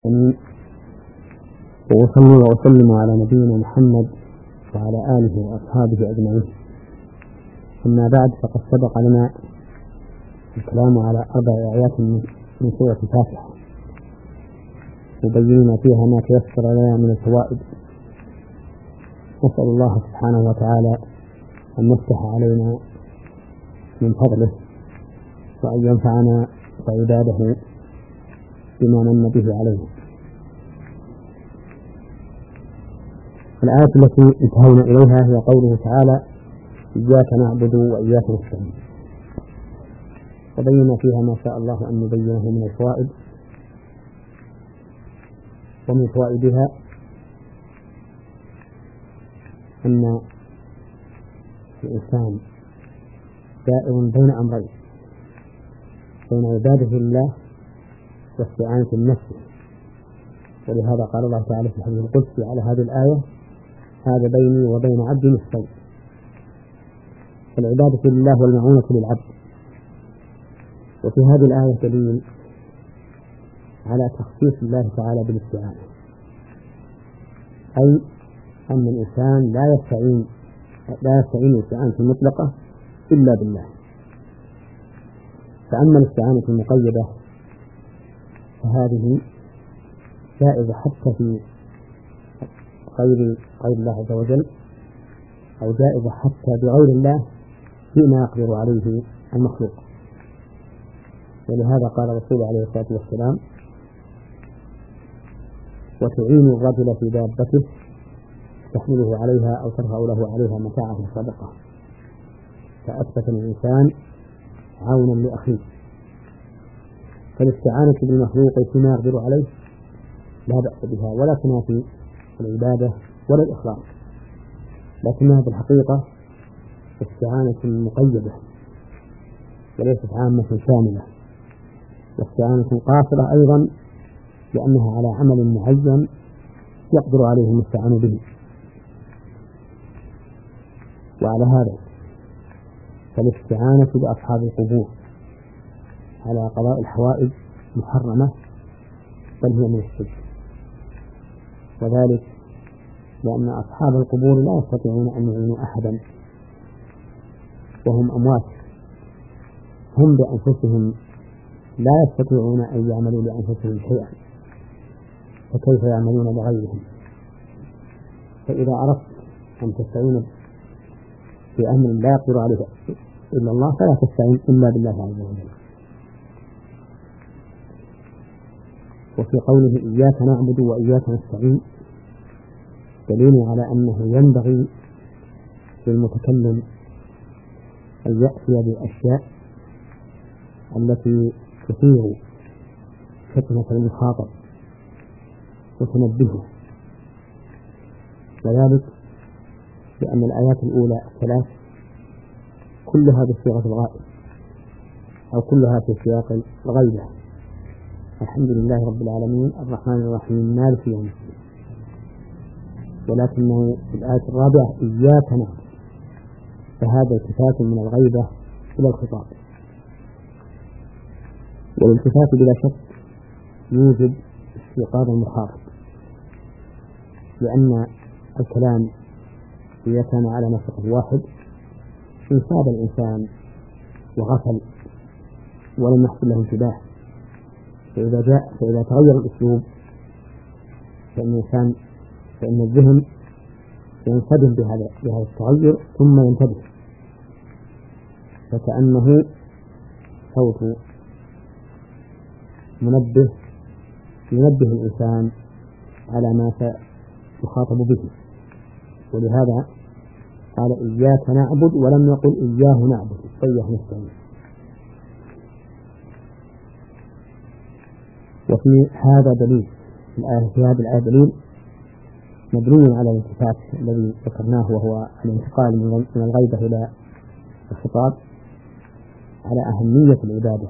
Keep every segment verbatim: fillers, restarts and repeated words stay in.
وأصلي وأسلم على نبينا محمد وعلى آله وأصحابه أجمعين. أما بعد، فقد سبق لنا الكلام على أربع آيات من سورة الفاتحة، وبينا فيها ما تيسر لنا من الفوائد. نسأل الله سبحانه وتعالى أن يفتح علينا من فضله، وأن ينفعنا وعباده بما من به عليه. الآية التي انتهينا إليها هي قوله تعالى: إياك نعبد وإياك نستعين. وبينا فيها ما شاء الله أن نبينه من الفوائد. ومن فوائدها أن الإنسان دائر بين أمرين، بين عبادة الله واستعانة بنفسه. ولهذا قال الله تعالى في الحديث القدسي على هذه الآية: هذا بيني وبين عبدي نصفين. فالعبادة لله والمعونة للعبد. وفي هذه الآية دليل على تخصيص الله تعالى بالاستعانة، أي أن الإنسان لا يستعين لا يستعين الاستعانة المطلقة إلا بالله. فأما الاستعانة المقيدة فهذه جائزة حتى في غير غير الله عز وجل، أو جائزة حتى بغير الله فيما يقدر عليه المخلوق. ولهذا قال الرسول عليه الصلاة والسلام: وتعين الرجل في دابته تحمله عليها أو ترفع له عليها متاعه الصدقة. فأثبت الإنسان عونا لأخيه. فالاستعانة بالمخلوق فيما يقدر عليه لا بأس بها، ولا تنافي العبادة ولا الإخلاص، لكنها في الحقيقة استعانة مقيدة وليست عامة شاملة، واستعانة قاصرة أيضا، لأنها على عمل معين يقدر عليه المستعان به. وعلى هذا فالاستعانة بأصحاب القبور على قضاء الحوائج محرمة، بل هي من الشرك. وذلك لأن أصحاب القبور لا يستطيعون أن يعينوا أحدا، وهم أموات، هم بأنفسهم لا يستطيعون أن يعملوا لأنفسهم شيئا، فكيف يعملون لغيرهم؟ فإذا أردت أن تستعين بأمر لا يقدر عليه إلا الله فلا تستعين إلا بالله عز وجل. وفي قوله: إياك نعبد وإياك نستعين، دليل على أنه ينبغي للمتكلم أن يأتي بالأشياء التي تثير فتنة المخاطب وتنبهه، وذلك لأن الآيات الأولى الثلاث كلها بصيغة الغائب، أو كلها في سياق الغيبة: الحمد لله رب العالمين الرحمن الرحيم مالك يوم الدين. ولكنه في الآية الرابعة: إياك نعبد، فهذا التفات من الغيبة إلى الخطاب. والالتفات بلا شك يوجب استيقاظ المخاطب، لأن الكلام إذا كان على نسق واحد انساب الإنسان وغفل ولم يحصل له انتباه. فإذا جاء فإذا تغير الأسلوب فإن الإنسان فإن الذهن ينصدم بهذا بهذا التغير ثم ينتبه، فكأنه صوت منبه ينبه الإنسان على ما سيخاطب به. ولهذا قال: إياك نعبد، ولم يقل إياه نعبد وإياه نستعين. وفي هذا دليل في هذه الآية دليل مبني على الالتفات الذي ذكرناه، وهو الانتقال من الغيبة إلى الخطاب، على أهمية العبادة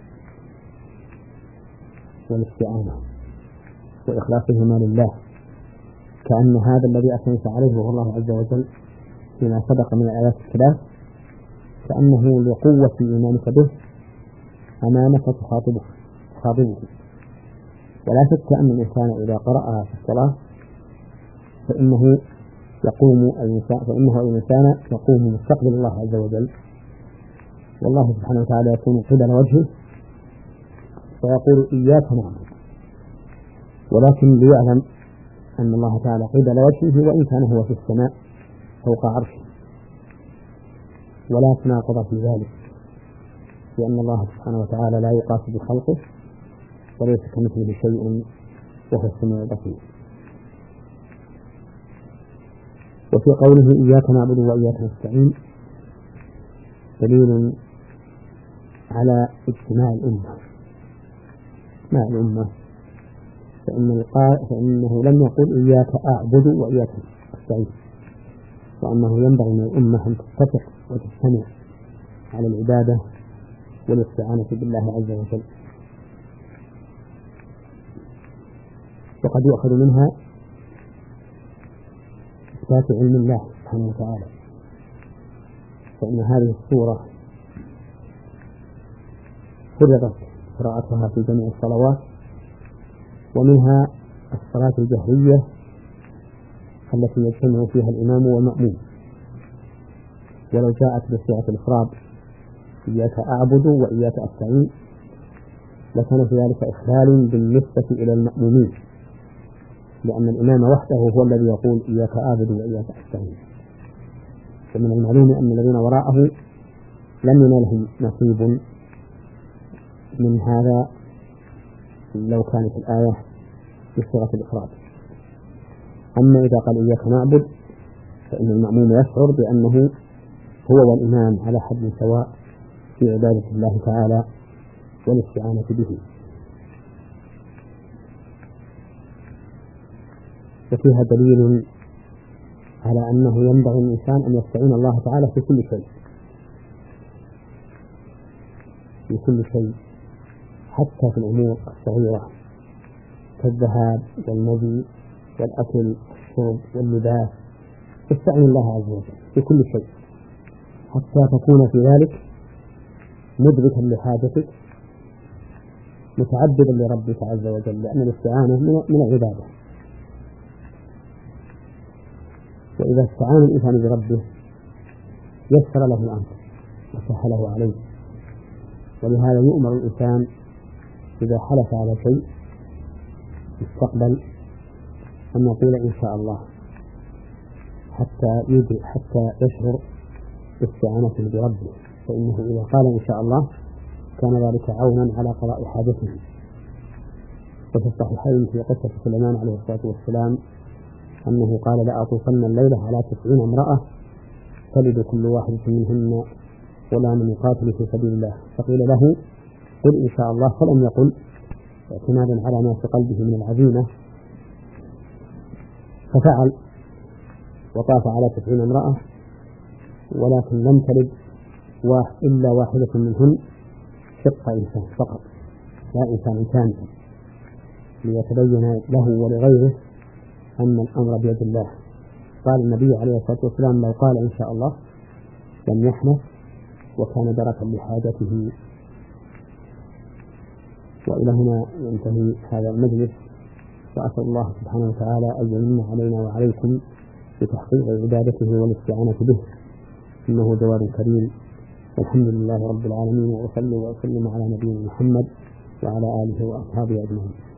والاستعانة وإخلاصهما لله، كأن هذا الذي أثنيت عليه وهو الله عز وجل فيما سبق من الآيات الثلاث، كأنه لقوة إيمانك به أمامك تخاطبه تخاطبه ولا شك أن الإنسان إذا قرأها في الصلاة فإنه يقوم الإنسان فإنه الإنسان يقوم مستقبل الله عز وجل، والله سبحانه وتعالى يكون قبل وجهه فيقول إياك نعبد، ولكن ليعلم أن الله تعالى قبل وجهه وإن كان هو في السماء فوق عرشه، ولا تناقض في ذلك، لأن الله سبحانه وتعالى لا يقاس بخلقه وليس كمثله شيء وهو السميع البصير. وفي قوله إياك نعبد وإياك نستعين دليل على اجتماع الأمة مع الأمة، فإن فإنه لم يقل إياك أعبد وإياك أستعين، وأنه ينبغي من الأمة أن تتفق وتجتمع على العبادة والاستعانة بالله عز وجل. وقد يؤخذ منها إثبات علم الله سبحانه وتعالى، فإن هذه السورة فرضت قراءتها في جميع الصلوات، ومنها الصلاة الجهرية التي يجتمع فيها الإمام والمأموم، ولو جاءت بصيغة الإفراد إياك أعبد وإياك أستعين لكان في ذلك إخلال بالنسبة إلى المأمومين، لأن الإمام وحده هو الذي يقول إياك أعبد وإياك أستعين، ومن المعلوم أن الذين وراءه لم ينالهم نصيب من هذا لو كانت الآية بصيغة الإفراد. أما إذا قال إياك نعبد فإن المأموم يشعر بأنه هو والإمام على حد سواء في عبادة الله تعالى والاستعانة به. وفيها دليل على أنه ينبغي الإنسان أن يستعين الله تعالى في كل شيء في كل شيء حتى في الأمور الصغيرة كالذهاب والمجيء والأكل والشرب واللباس، استعين الله عز وجل في كل شيء حتى تكون في ذلك مدركا لحاجتك متعبدا لربك عز وجل، لأن الاستعانة من العبادة. وإذا استعان الإنسان بربه يسر له الأمر وسهله عليه، ولهذا يؤمر الإنسان إذا حلف على شيء يستقبل أن يقول إن شاء الله حتى يجي حتى يشعر باستعانته بربه، فإنه إذا قال إن شاء الله كان ذلك عونا على قضاء حاجته. وفي الصحيحين في قصة سليمان عليه الصلاة والسلام أنه قال لأطوفن الليلة على تسعين امرأة تلد كل واحدة منهن ولا من يقاتل في سبيل الله، فقيل له قل إن شاء الله، فلم يقل اعتمادا على ما في قلبه من العزيمة، ففعل وطاف على تسعين امرأة ولكن لم تلد إلا واحدة منهن شق إنسان فقط لا إنسان كامل، ليتبين له ولغيره أن الأمر بيد الله. قال النبي عليه الصلاة والسلام لو قال إن شاء الله لم يحنث وكان دركا لحاجته. وإلى هنا ينتهي هذا المجلس، وأسأل الله سبحانه وتعالى أن يمن علينا وعليكم بتحقيق عبادته والاستعانة به، إنه جواد كريم. والحمد لله رب العالمين، وأصلي وأسلم على نبينا محمد وعلى آله وأصحابه أجمعين.